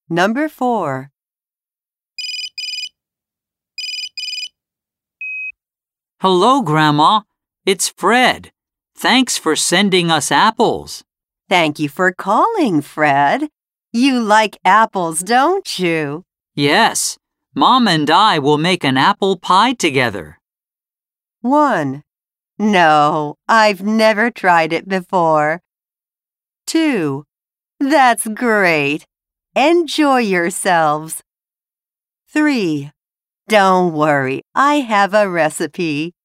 Number 4. Hello, Grandma. It's Fred. Thanks for sending us apples. Thank you for calling, Fred. You like apples, don't you? Yes, Mom and I will make an apple pie together. 1. No, I've never tried it before. 2. That's great. Enjoy yourselves. 3. Don't worry, I have a recipe.